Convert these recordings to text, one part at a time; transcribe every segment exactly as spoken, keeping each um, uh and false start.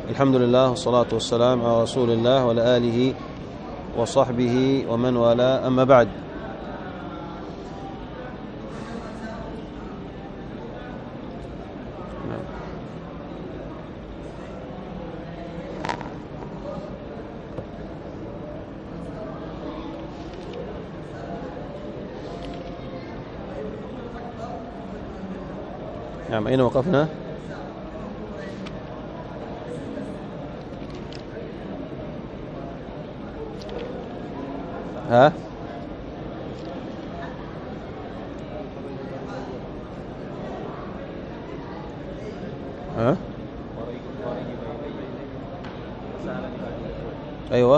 الحمد لله والصلاة والسلام على رسول الله وعلى آله وصحبه ومن والاه، أما بعد. نعم، أين وقفنا؟ ها؟ ها؟ أيوة.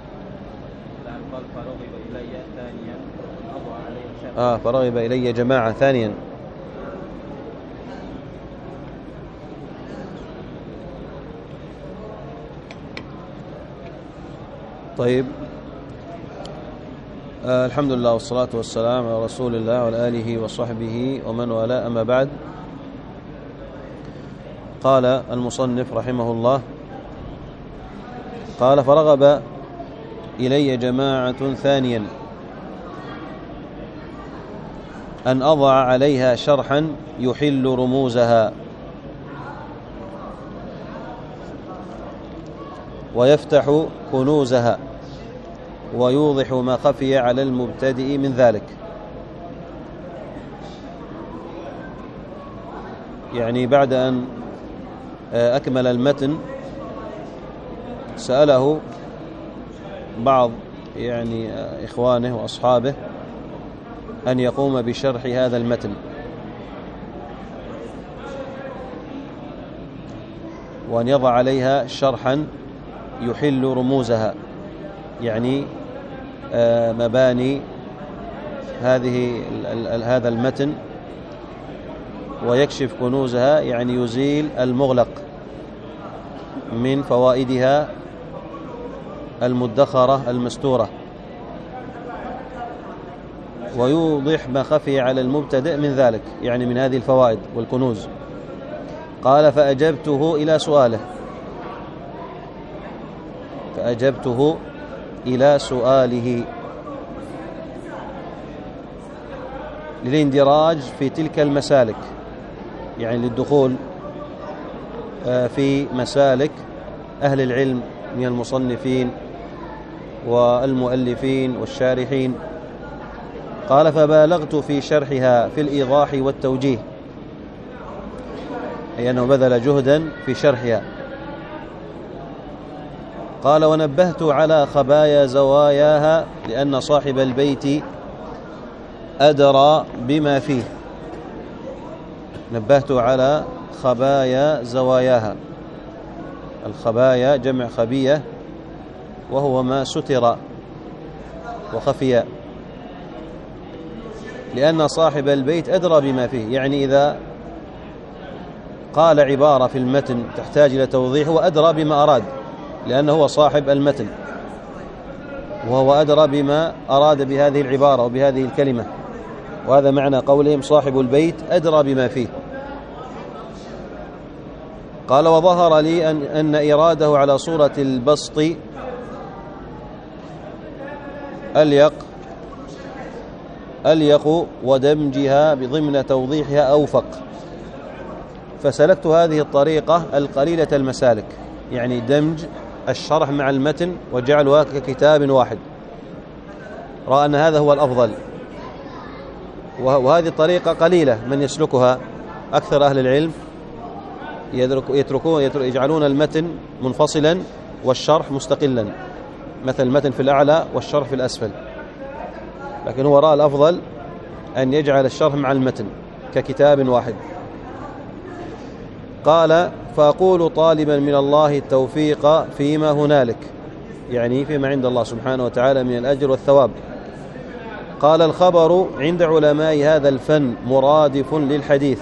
آه فرغب إلي جماعة ثانيا. طيب، آه الحمد لله والصلاة والسلام على رسول الله وعلى آله وصحبه ومن والاه، أما بعد. قال المصنف رحمه الله: قال فرغب إلي جماعة ثانيا أن أضع عليها شرحا يحل رموزها ويفتح كنوزها ويوضح ما خفي على المبتدئ من ذلك. يعني بعد أن أكمل المتن سأله بعض يعني إخوانه وأصحابه أن يقوم بشرح هذا المتن، وأن يضع عليها شرحا يحل رموزها، يعني مباني هذه هذا المتن، ويكشف كنوزها، يعني يزيل المغلق من فوائدها المدخرة المستورة، ويوضح ما خفي على المبتدئ من ذلك، يعني من هذه الفوائد والكنوز. قال: فأجبته إلى سؤاله فأجبته إلى سؤاله للاندراج في تلك المسالك، يعني للدخول في مسالك أهل العلم من المصنفين والمؤلفين والشارحين. قال: فبالغت في شرحها في الإيضاح والتوجيه، أي أنه بذل جهدا في شرحها. قال: ونبهت على خبايا زواياها لأن صاحب البيت أدرى بما فيه. نبهت على خبايا زواياها. الخبايا جمع خبية، وهو ما ستر وخفي، لأن صاحب البيت أدرى بما فيه، يعني إذا قال عبارة في المتن تحتاج إلى توضيح هو أدرى بما أراد، لأنه هو صاحب المتن، وهو أدرى بما أراد بهذه العبارة وبهذه الكلمة، وهذا معنى قولهم صاحب البيت أدرى بما فيه. قال: وظهر لي أن, أن إراده على صورة البسط أليق أليق ودمجها بضمن توضيحها أوفق، فسلكت هذه الطريقة القليلة المسالك، يعني دمج الشرح مع المتن وجعلها ككتاب واحد. رأى أن هذا هو الأفضل، وهذه الطريقة قليلة من يسلكها. أكثر أهل العلم يتركون يجعلون المتن منفصلا والشرح مستقلا، مثل المتن في الأعلى والشرح في الأسفل، لكن هو رأى الأفضل أن يجعل الشرح مع المتن ككتاب واحد. قال: فأقول طالبا من الله التوفيق فيما هنالك، يعني فيما عند الله سبحانه وتعالى من الأجر والثواب. قال: الخبر عند علماء هذا الفن مرادف للحديث،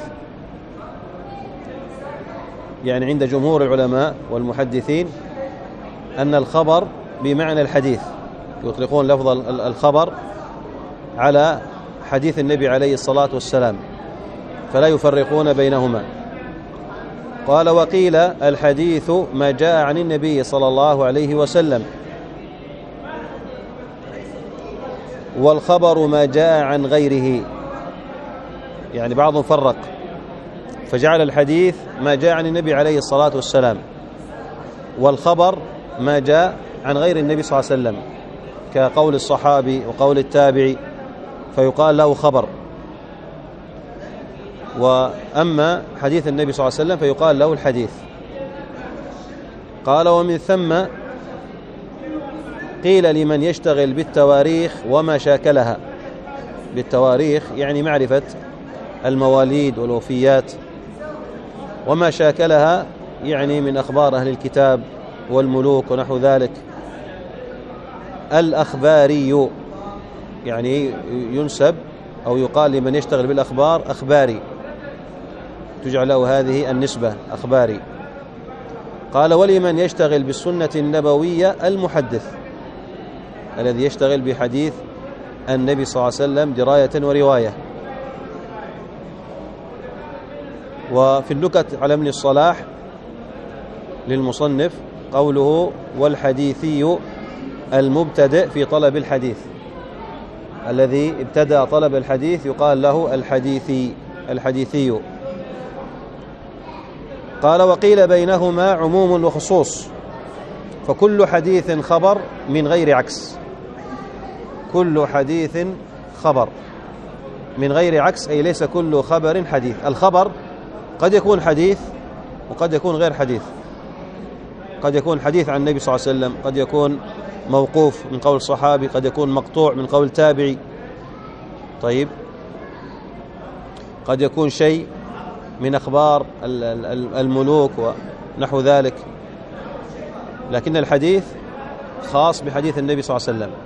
يعني عند جمهور العلماء والمحدثين أن الخبر بمعنى الحديث، يطلقون لفظ الخبر على حديث النبي عليه الصلاة والسلام، فلا يفرقون بينهما. قال: وقيل الحديث ما جاء عن النبي صلى الله عليه وسلم، والخبر ما جاء عن غيره. يعني بعضهم فرق فجعل الحديث ما جاء عن النبي عليه الصلاة والسلام، والخبر ما جاء عن غير النبي صلى الله عليه وسلم، كقول الصحابي وقول التابعي فيقال له خبر، وأما حديث النبي صلى الله عليه وسلم فيقال له الحديث. قال: ومن ثم قيل لمن يشتغل بالتواريخ وما شاكلها. بالتواريخ يعني معرفة المواليد والوفيات، وما شاكلها يعني من أخبار أهل الكتاب والملوك ونحو ذلك. الأخباري يعني ينسب أو يقال لمن يشتغل بالأخبار أخباري، تجعل له هذه النسبة أخباري. قال: ولمن يشتغل بالسنة النبوية المحدث، الذي يشتغل بحديث النبي صلى الله عليه وسلم دراية ورواية. وفي النكت على ابن الصلاح للمصنف قوله: والحديثي المبتدئ في طلب الحديث، الذي ابتدأ طلب الحديث يقال له الحديثي الحديثي. قال: وقيل بينهما عموم وخصوص، فكل حديث خبر من غير عكس. كل حديث خبر من غير عكس، أي ليس كل خبر حديث. الخبر قد يكون حديث وقد يكون غير حديث، قد يكون حديث عن النبي صلى الله عليه وسلم، قد يكون موقوف من قول صحابي، قد يكون مقطوع من قول تابعي. طيب، قد يكون شيء من أخبار الملوك ونحو ذلك، لكن الحديث خاص بحديث النبي صلى الله عليه وسلم.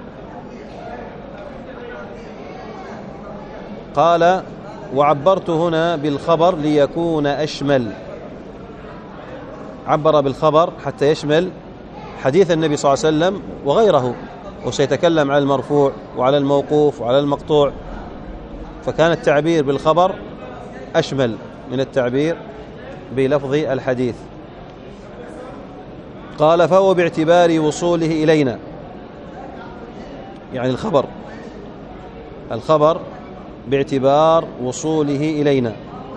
قال: وعبرت هنا بالخبر ليكون أشمل. عبر بالخبر حتى يشمل حديث النبي صلى الله عليه وسلم وغيره، وسيتكلم على المرفوع وعلى الموقوف وعلى المقطوع، فكان التعبير بالخبر أشمل من التعبير بلفظ الحديث. قال: فهو باعتبار وصوله إلينا، يعني الخبر الخبر باعتبار وصوله إلينا،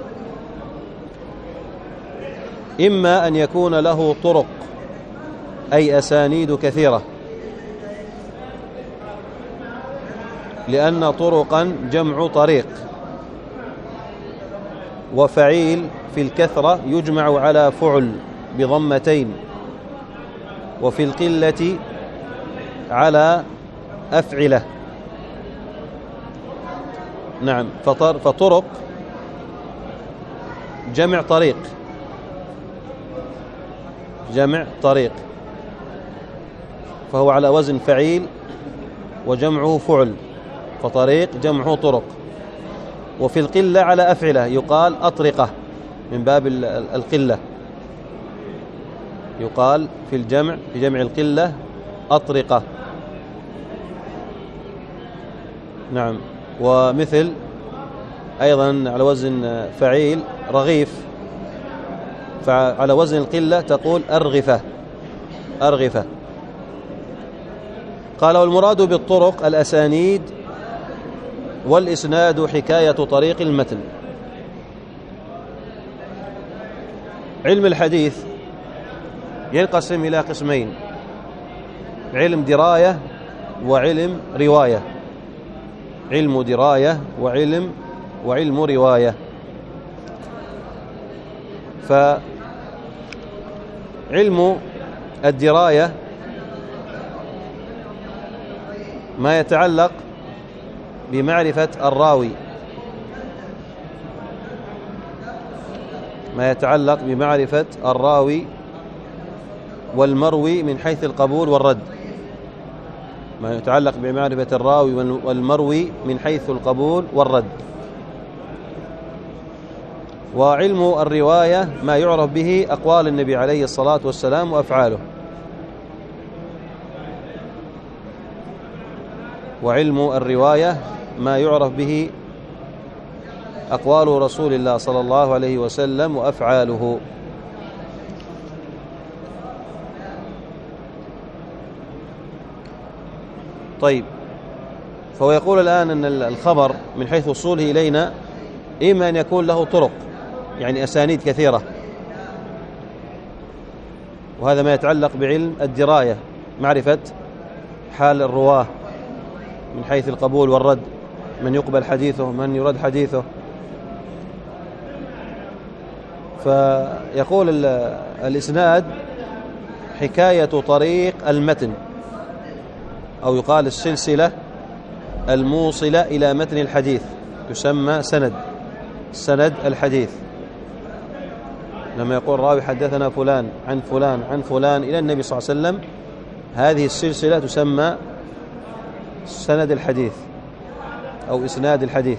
إما أن يكون له طرق أي أسانيد كثيرة، لأن طرقا جمع طريق، وفعيل في الكثرة يجمع على فعل بضمتين، وفي القلة على أفعلة. نعم، فطرق جمع طريق، جمع طريق، فهو على وزن فعيل وجمعه فعل، فطريق جمعه طرق. وفي القلة على أفعلة، يقال أطرقة من باب القلة، يقال في الجمع في جمع القلة أطرقة. نعم، ومثل أيضا على وزن فعيل رغيف، فعلى وزن القلة تقول أرغفة أرغفة. قال: والمراد بالطرق الأسانيد، والإسناد حكاية طريق المتن. علم الحديث ينقسم إلى قسمين: علم دراية وعلم رواية. علم دراية وعلم وعلم رواية. فعلم الدراية ما يتعلق بمعرفة الراوي، ما يتعلق بمعرفة الراوي والمروي من حيث القبول والرد، ما يتعلق بمعرفة الراوي والمروي من حيث القبول والرد. وعلم الرواية ما يعرف به أقوال النبي عليه الصلاة والسلام وأفعاله. وعلم الرواية ما يعرف به أقوال رسول الله صلى الله عليه وسلم وأفعاله. طيب، فهو يقول الآن أن الخبر من حيث وصوله إلينا إما أن يكون له طرق، يعني أسانيد كثيرة، وهذا ما يتعلق بعلم الدراية، معرفة حال الرواه من حيث القبول والرد، من يقبل حديثه من يرد حديثه. فيقول الإسناد حكاية طريق المتن، أو يقال السلسلة الموصلة إلى متن الحديث يسمى سند، سند الحديث. لما يقول راوي حدثنا فلان عن فلان عن فلان إلى النبي صلى الله عليه وسلم، هذه السلسلة تسمى سند الحديث أو إسناد الحديث.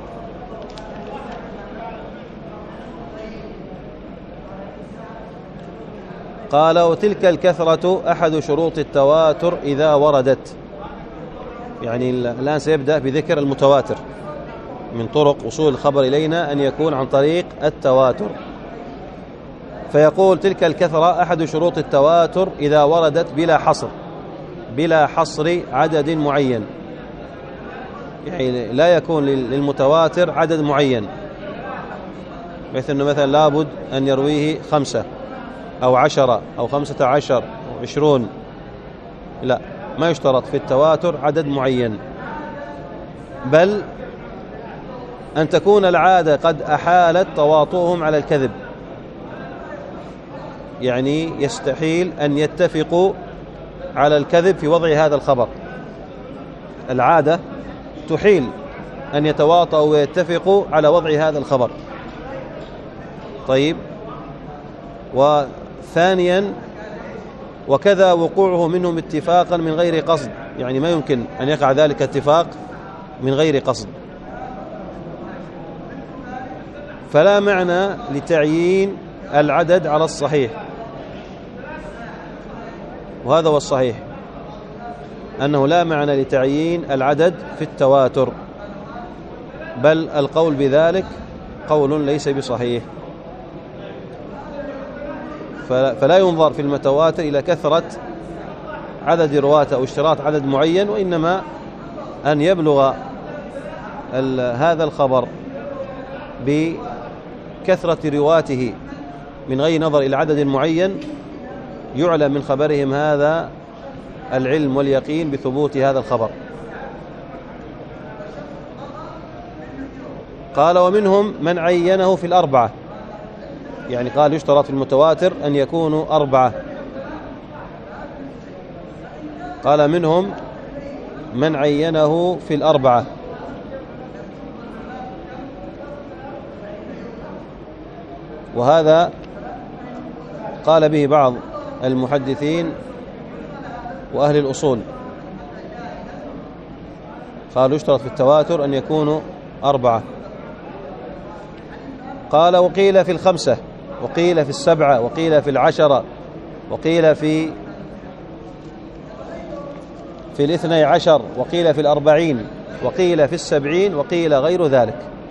قال: وتلك الكثرة أحد شروط التواتر إذا وردت. يعني الآن سيبدأ بذكر المتواتر، من طرق وصول الخبر إلينا أن يكون عن طريق التواتر. فيقول: تلك الكثرة أحد شروط التواتر إذا وردت بلا حصر، بلا حصر عدد معين، يعني لا يكون للمتواتر عدد معين، مثل أنه مثلا لابد أن يرويه خمسة أو عشرة أو خمسة عشر أو عشرون، لا، ما يشترط في التواتر عدد معين، بل أن تكون العادة قد أحالت تواطؤهم على الكذب، يعني يستحيل أن يتفقوا على الكذب في وضع هذا الخبر، العادة تحيل أن يتواطؤوا ويتفقوا على وضع هذا الخبر. طيب، وثانيا وكذا وقوعه منهم اتفاقا من غير قصد، يعني ما يمكن أن يقع ذلك اتفاق من غير قصد. فلا معنى لتعيين العدد على الصحيح، وهذا هو الصحيح، أنه لا معنى لتعيين العدد في التواتر، بل القول بذلك قول ليس بصحيح. فلا ينظر في المتواتر إلى كثرة عدد رواة أو اشتراط عدد معين، وإنما أن يبلغ هذا الخبر بكثرة رواته من غير نظر إلى عدد معين، يعلم من خبرهم هذا العلم واليقين بثبوت هذا الخبر. قال: ومنهم من عينه في الأربعة، يعني قال يشترط في المتواتر أن يكونوا أربعة. قال: منهم من عينه في الأربعة، وهذا قال به بعض المحدثين وأهل الأصول، قالوا يشترط في التواتر أن يكونوا أربعة. قال: وقيل في الخمسة، وقيل في السبعة، وقيل في العشرة، وقيل في في الاثني عشر، وقيل في الأربعين، وقيل في السبعين، وقيل غير ذلك،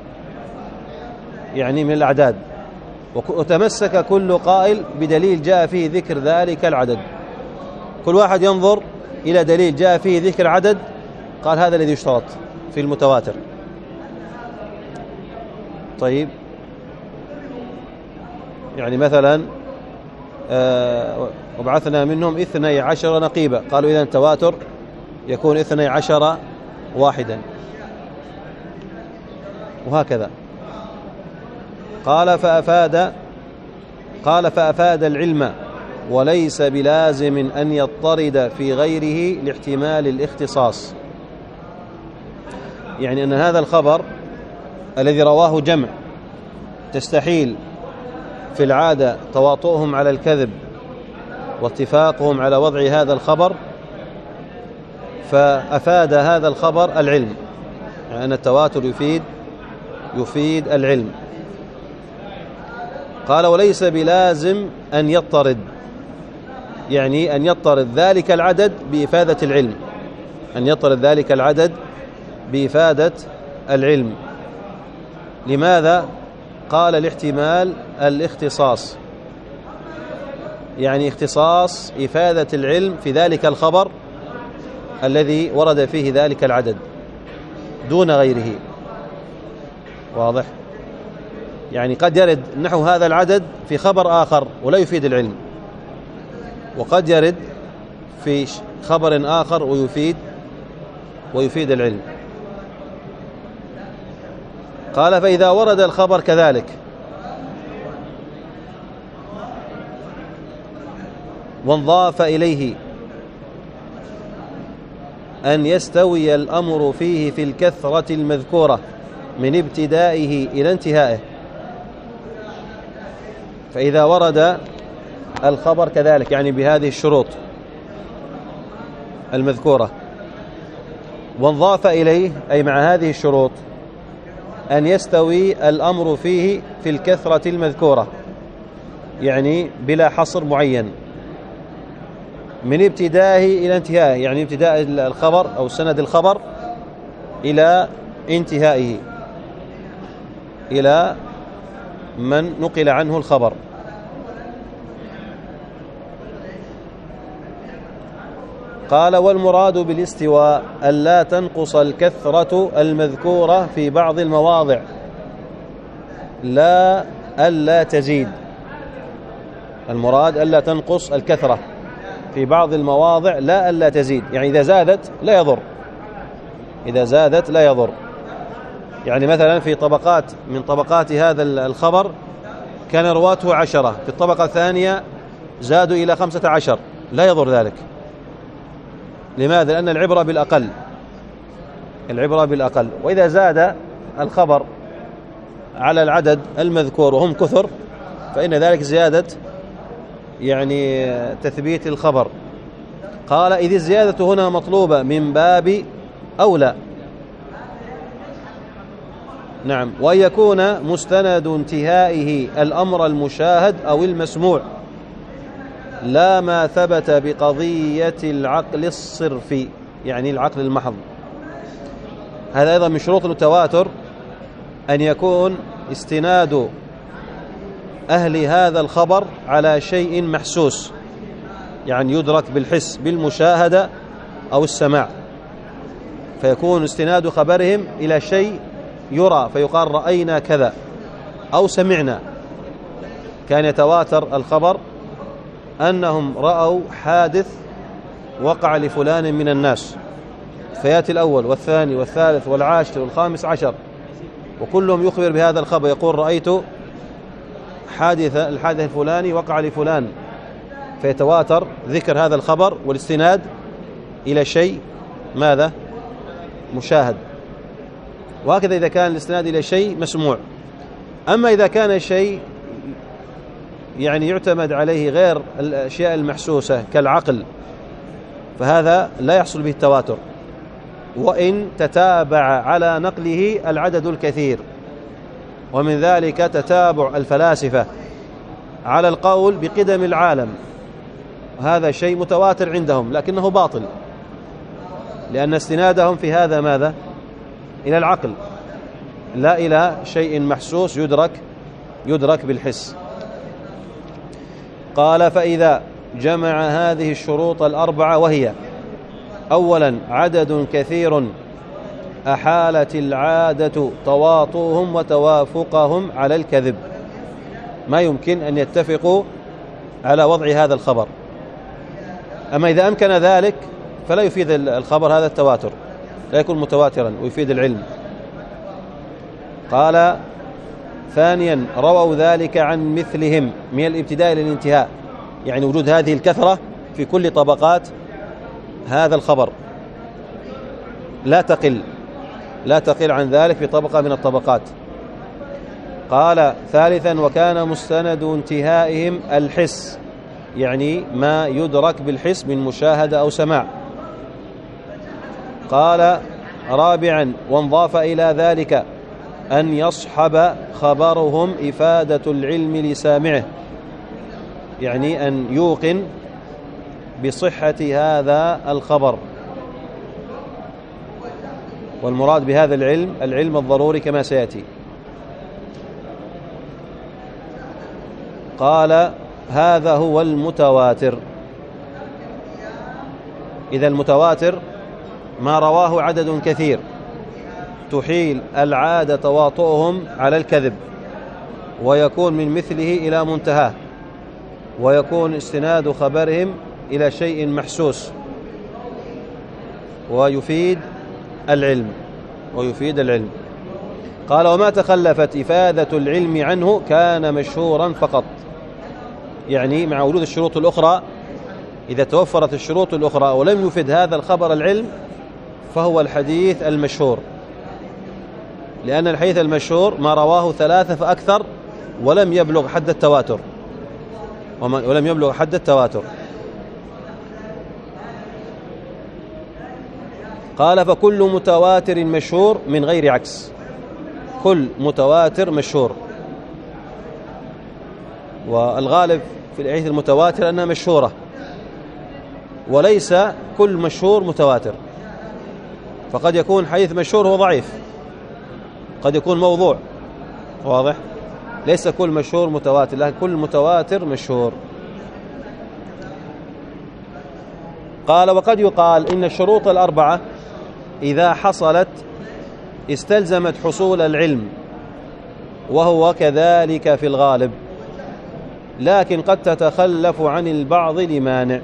يعني من الأعداد. وتمسك كل قائل بدليل جاء فيه ذكر ذلك العدد، كل واحد ينظر إلى دليل جاء فيه ذكر عدد، قال هذا الذي يشترط في المتواتر. طيب، يعني مثلا آه وبعثنا منهم اثني عشر نقيبا، قالوا إذن التواتر يكون اثني عشر واحدا، وهكذا. قال فأفاد قال فأفاد العلم، وليس بلازم أن يضطرد في غيره لاحتمال الاختصاص، يعني أن هذا الخبر الذي رواه جمع تستحيل في العادة تواطؤهم على الكذب واتفاقهم على وضع هذا الخبر، فأفاد هذا الخبر العلم، يعني أن التواتر يفيد يفيد العلم. قال: وليس بلازم أن يضطرد، يعني أن يضطرد ذلك العدد بإفادة العلم، أن يضطرد ذلك العدد بإفادة العلم. لماذا؟ قال: لاحتمال الاختصاص، يعني اختصاص إفادة العلم في ذلك الخبر الذي ورد فيه ذلك العدد دون غيره. واضح؟ يعني قد يرد نحو هذا العدد في خبر آخر ولا يفيد العلم، وقد يرد في خبر آخر ويفيد ويفيد العلم. قال فإذا ورد الخبر كذلك وانضاف إليه أن يستوي الأمر فيه في الكثرة المذكورة من ابتدائه إلى انتهائه. فإذا ورد الخبر كذلك يعني بهذه الشروط المذكورة وانضاف إليه أي مع هذه الشروط أن يستوي الأمر فيه في الكثرة المذكورة يعني بلا حصر معين من ابتدائه إلى انتهائه، يعني ابتداء الخبر أو سند الخبر إلى انتهائه إلى من نقل عنه الخبر. قال والمراد بالاستواء ألا تنقص الكثرة المذكورة في بعض المواضع لا ألا تزيد. المراد ألا تنقص الكثرة في بعض المواضع لا ألا تزيد، يعني إذا زادت لا يضر، إذا زادت لا يضر. يعني مثلا في طبقات من طبقات هذا الخبر كان رواته عشرة، في الطبقة الثانية زادوا إلى خمسة عشر، لا يضر ذلك. لماذا؟ لأن العبرة بالأقل، العبرة بالأقل. وإذا زاد الخبر على العدد المذكور وهم كثر فإن ذلك زيادة يعني تثبيت الخبر. قال إذ الزيادة هنا مطلوبة من باب أولى. نعم، وأن يكون مستند انتهائه الأمر المشاهد أو المسموع لا ما ثبت بقضية العقل الصرفي، يعني العقل المحض. هذا أيضا من شروط التواتر أن يكون استناد أهل هذا الخبر على شيء محسوس، يعني يدرك بالحس بالمشاهدة أو السماع، فيكون استناد خبرهم إلى شيء يرى فيقال رأينا كذا أو سمعنا. كان يتواتر الخبر أنهم رأوا حادث وقع لفلان من الناس، فيأتي الأول والثاني والثالث والعاشر والخامس عشر وكلهم يخبر بهذا الخبر، يقول رأيت حادث الحادث الفلاني وقع لفلان، فيتواتر ذكر هذا الخبر والاستناد إلى شيء ماذا؟ مشاهد. وهكذا إذا كان الاستناد إلى شيء مسموع. أما إذا كان شيء يعني يعتمد عليه غير الأشياء المحسوسة كالعقل فهذا لا يحصل به التواتر، وإن تتابع على نقله العدد الكثير. ومن ذلك تتابع الفلاسفة على القول بقدم العالم، هذا شيء متواتر عندهم لكنه باطل، لأن استنادهم في هذا ماذا؟ إلى العقل لا إلى شيء محسوس يدرك يدرك بالحس. قال فإذا جمع هذه الشروط الأربعة وهي: أولا عدد كثير أحالت العادة تواطؤهم وتوافقهم على الكذب، ما يمكن أن يتفقوا على وضع هذا الخبر. أما إذا أمكن ذلك فلا يفيد الخبر هذا التواتر، لا يكون متواترا ويفيد العلم. قال ثانيا رووا ذلك عن مثلهم من الابتداء إلى الانتهاء، يعني وجود هذه الكثرة في كل طبقات هذا الخبر لا تقل لا تقل عن ذلك في طبقة من الطبقات. قال ثالثا وكان مستند انتهائهم الحس، يعني ما يدرك بالحس من مشاهدة أو سماع. قال رابعا وانضاف إلى ذلك أن يصحب خبرهم إفادة العلم لسامعه، يعني أن يوقن بصحة هذا الخبر. والمراد بهذا العلم العلم الضروري كما سيأتي. قال هذا هو المتواتر. إذا المتواتر ما رواه عدد كثير تحيل العادة تواطؤهم على الكذب، ويكون من مثله إلى منتهاه، ويكون استناد خبرهم إلى شيء محسوس، ويفيد العلم ويفيد العلم. قال: وما تخلفت إفادة العلم عنه كان مشهورا فقط. يعني مع وجود الشروط الأخرى، إذا توفرت الشروط الأخرى ولم يفد هذا الخبر العلم فهو الحديث المشهور، لأن الحديث المشهور ما رواه ثلاثة فأكثر ولم يبلغ حد التواتر ولم يبلغ حد التواتر. قال: فكل متواتر مشهور من غير عكس. كل متواتر مشهور، والغالب في الحديث المتواتر أنها مشهورة، وليس كل مشهور متواتر. فقد يكون حديث مشهور هو ضعيف، قد يكون موضوع، واضح؟ ليس كل مشهور متواتر، لكن كل متواتر مشهور. قال: وقد يقال إن الشروط الأربعة إذا حصلت استلزمت حصول العلم، وهو كذلك في الغالب، لكن قد تتخلف عن البعض لمانع.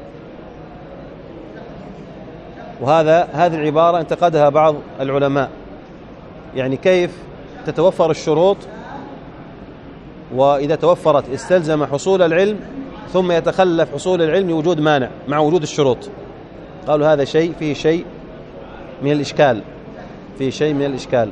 وهذا هذه العبارة انتقدها بعض العلماء، يعني كيف تتوفر الشروط وإذا توفرت استلزم حصول العلم، ثم يتخلف حصول العلم لوجود مانع مع وجود الشروط. قالوا هذا شيء فيه شيء من الإشكال فيه شيء من الإشكال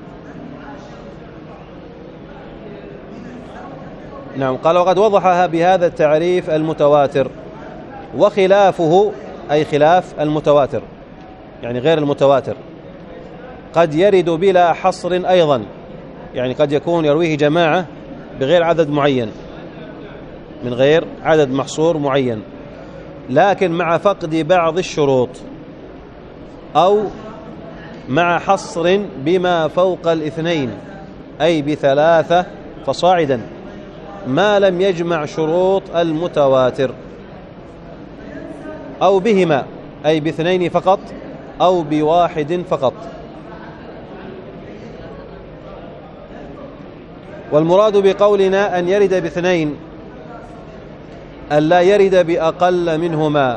نعم. قال: وقد وضحها بهذا التعريف المتواتر، وخلافه أي خلاف المتواتر يعني غير المتواتر قد يرد بلا حصر أيضا، يعني قد يكون يرويه جماعة بغير عدد معين، من غير عدد محصور معين، لكن مع فقد بعض الشروط، أو مع حصر بما فوق الاثنين أي بثلاثة فصاعدا، ما لم يجمع شروط المتواتر، أو بهما أي باثنين فقط أو بواحد فقط. والمراد بقولنا أن يرد باثنين أن لا يرد بأقل منهما،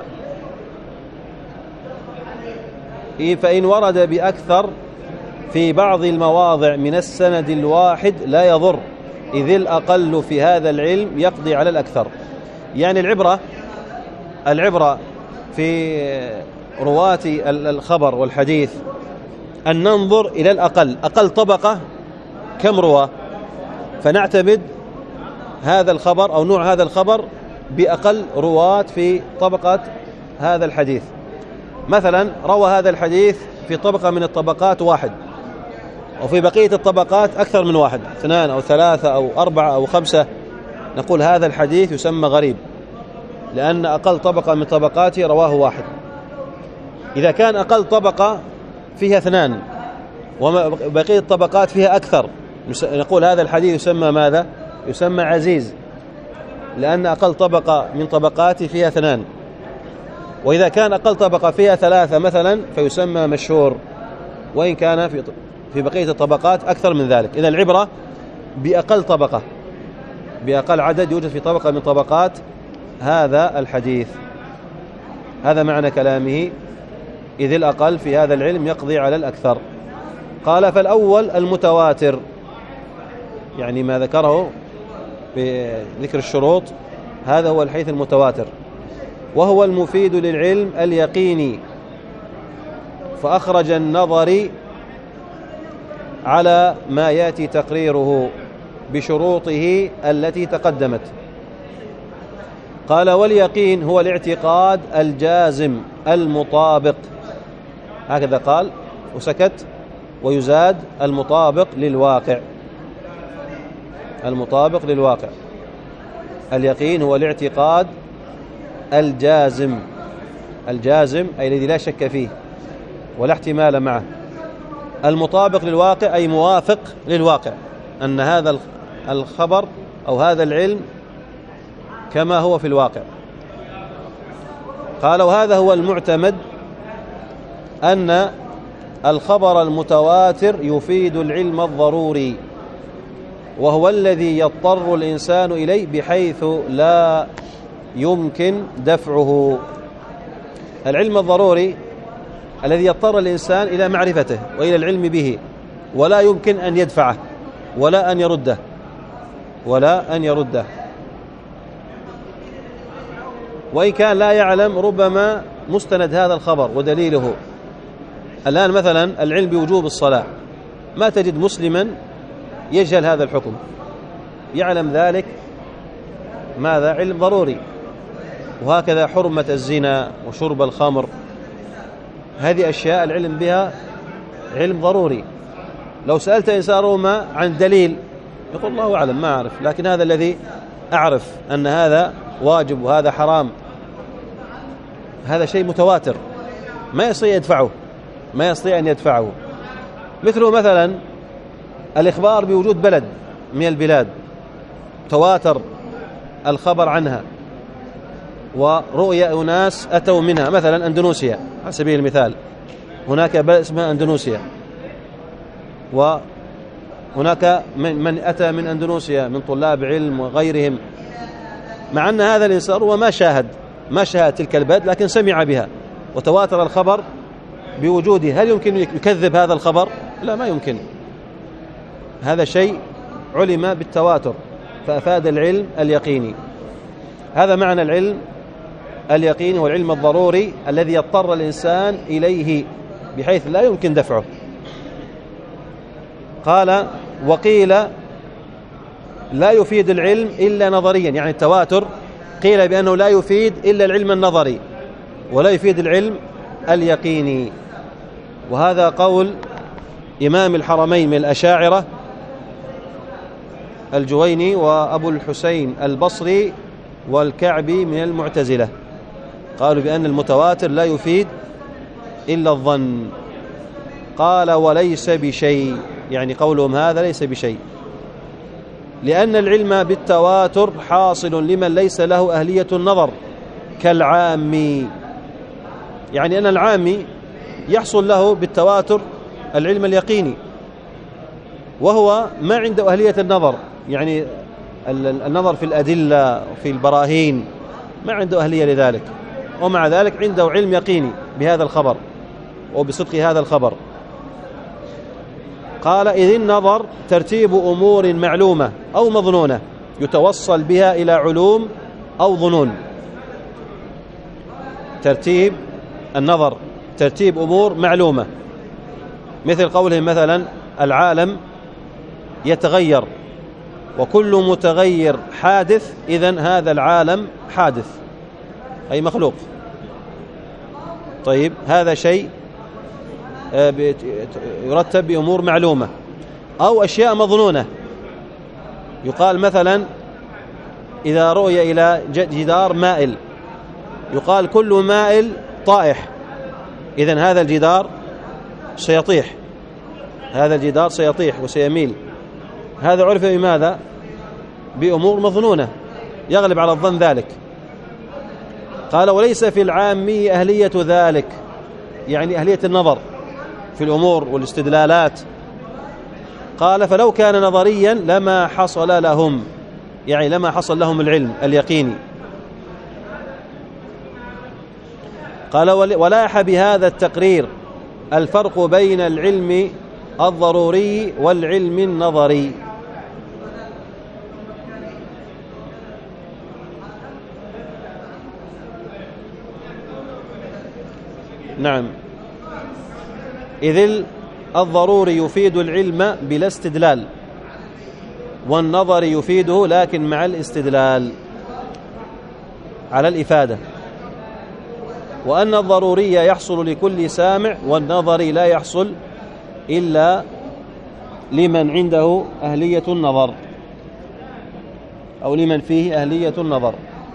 فإن ورد بأكثر في بعض المواضع من السند الواحد لا يضر، إذ الأقل في هذا العلم يقضي على الأكثر. يعني العبرة العبرة في رواة الخبر والحديث أن ننظر إلى الأقل، أقل طبقة كم رواه، فنعتمد هذا الخبر أو نوع هذا الخبر بأقل رواة في طبقة هذا الحديث. مثلا روى هذا الحديث في طبقة من الطبقات واحد، وفي بقية الطبقات أكثر من واحد، اثنان أو ثلاثة أو أربعة أو خمسة، نقول هذا الحديث يسمى غريب، لأن أقل طبقة من طبقاته رواه واحد. إذا كان أقل طبقة فيها اثنان وبقية الطبقات فيها أكثر، نقول هذا الحديث يسمى ماذا؟ يسمى عزيز، لأن أقل طبقة من طبقاته فيها اثنان. وإذا كان أقل طبقة فيها ثلاثة مثلا فيسمى مشهور، وإن كان في في بقية الطبقات أكثر من ذلك. إذا العبرة بأقل طبقة، بأقل عدد يوجد في طبقة من طبقات هذا الحديث. هذا معنى كلامه، إذ الأقل في هذا العلم يقضي على الأكثر. قال: فالأول المتواتر، يعني ما ذكره بذكر الشروط، هذا هو الحديث المتواتر، وهو المفيد للعلم اليقيني، فأخرج النظر على ما يأتي تقريره بشروطه التي تقدمت. قال: واليقين هو الاعتقاد الجازم المطابق، هكذا قال وسكت، ويزاد المطابق للواقع، المطابق للواقع. اليقين هو الاعتقاد الجازم، الجازم أي الذي لا شك فيه ولا احتمال معه، المطابق للواقع أي موافق للواقع، أن هذا الخبر أو هذا العلم كما هو في الواقع. قال: وهذا هو المعتمد أن الخبر المتواتر يفيد العلم الضروري، وهو الذي يضطر الإنسان إليه بحيث لا يمكن دفعه. العلم الضروري الذي يضطر الإنسان إلى معرفته وإلى العلم به، ولا يمكن أن يدفعه ولا أن يرده ولا أن يرده وإن كان لا يعلم ربما مستند هذا الخبر ودليله. الآن مثلا العلم بوجوب الصلاة، ما تجد مسلما يجهل هذا الحكم، يعلم ذلك، ماذا؟ علم ضروري. وهكذا حرمة الزنا وشرب الخمر، هذه أشياء العلم بها علم ضروري. لو سألت إنسان ربما عن دليل يقول الله أعلم ما أعرف، لكن هذا الذي أعرف أن هذا واجب وهذا حرام، هذا شيء متواتر ما يستطيع يدفعه ما يستطيع أن يدفعه. مثل مثلا الإخبار بوجود بلد من البلاد تواتر الخبر عنها، ورؤيا أناس أتوا منها، مثلا أندونيسيا على سبيل المثال، هناك بلد اسمها أندونيسيا، وهناك من أتى من أندونيسيا من طلاب علم وغيرهم، مع أن هذا الإنسان هو ما شاهد ما شاهد تلك البلد، لكن سمع بها وتواتر الخبر بوجوده. هل يمكن يكذب هذا الخبر؟ لا، ما يمكن. هذا شيء علم بالتواتر فأفاد العلم اليقيني. هذا معنى العلم اليقيني والعلم الضروري الذي يضطر الإنسان إليه بحيث لا يمكن دفعه. قال: وقيل لا يفيد العلم إلا نظريا، يعني التواتر قيل بأنه لا يفيد إلا العلم النظري ولا يفيد العلم اليقيني. وهذا قول إمام الحرمين من الأشاعرة الجويني وأبو الحسين البصري والكعبي من المعتزلة، قالوا بأن المتواتر لا يفيد إلا الظن. قال: وليس بشيء، يعني قولهم هذا ليس بشيء، لأن العلم بالتواتر حاصل لمن ليس له أهلية النظر كالعامي، يعني أن العامي يحصل له بالتواتر العلم اليقيني، وهو ما عنده أهلية النظر، يعني النظر في الأدلة وفي البراهين، ما عنده أهلية لذلك، ومع ذلك عنده علم يقيني بهذا الخبر وبصدق هذا الخبر. قال: إذ النظر ترتيب أمور معلومة أو مظنونة يتوصل بها إلى علوم أو ظنون. ترتيب النظر ترتيب أمور معلومة، مثل قولهم مثلا العالم يتغير، وكل متغير حادث، إذن هذا العالم حادث أي مخلوق. طيب، هذا شيء يرتب بأمور معلومة. أو أشياء مظنونة، يقال مثلا إذا رؤي إلى جدار مائل يقال كل مائل طائح، إذن هذا الجدار سيطيح هذا الجدار سيطيح وسيميل. هذا عرف بماذا؟ بأمور مظنونة يغلب على الظن ذلك. قال: وليس في العامي أهلية ذلك، يعني أهلية النظر في الأمور والاستدلالات. قال: فلو كان نظريا لما حصل لهم، يعني لما حصل لهم العلم اليقيني. قال: ولاح بهذا التقرير الفرق بين العلم الضروري والعلم النظري. نعم، إذ الضروري يفيد العلم بلا استدلال، والنظر يفيده لكن مع الاستدلال على الإفادة. وأن الضروري يحصل لكل سامع، والنظري لا يحصل إلا لمن عنده أهلية النظر أو لمن فيه أهلية النظر.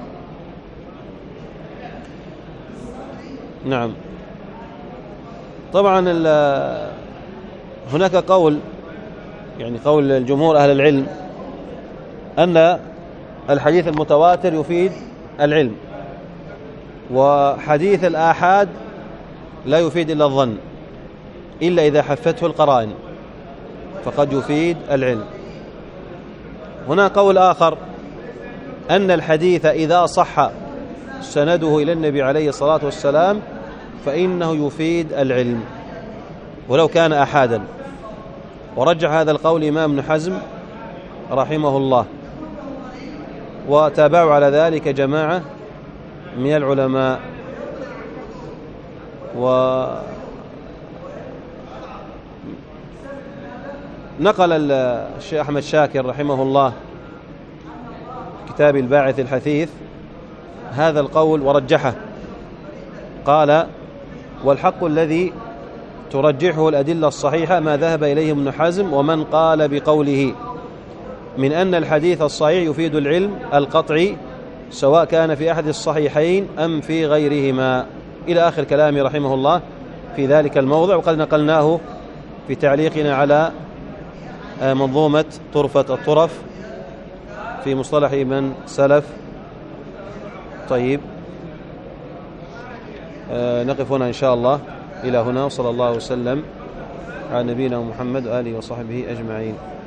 نعم. طبعا هناك قول، يعني قول الجمهور أهل العلم، أن الحديث المتواتر يفيد العلم، وحديث الآحاد لا يفيد إلا الظن إلا إذا حفته القرائن، فقد يفيد العلم. هنا قول آخر أن الحديث إذا صح سنده إلى النبي عليه الصلاة والسلام فإنه يفيد العلم ولو كان أحادا، ورجح هذا القول الإمام ابن حزم رحمه الله، وتابعوا على ذلك جماعة من العلماء. ونقل الشيخ أحمد شاكر رحمه الله كتاب الباعث الحثيث هذا القول ورجحه، قال: والحق الذي ترجحه الأدلة الصحيحة ما ذهب إليه ابن حزم ومن قال بقوله من أن الحديث الصحيح يفيد العلم القطعي سواء كان في أحد الصحيحين أم في غيرهما، إلى آخر كلامه رحمه الله في ذلك الموضع، وقد نقلناه في تعليقنا على منظومة طرفة الطرف في مصطلح من سلف. طيب، نقف هنا إن شاء الله، إلى هنا، وصلى الله وسلم على نبينا محمد وآله وصحبه أجمعين.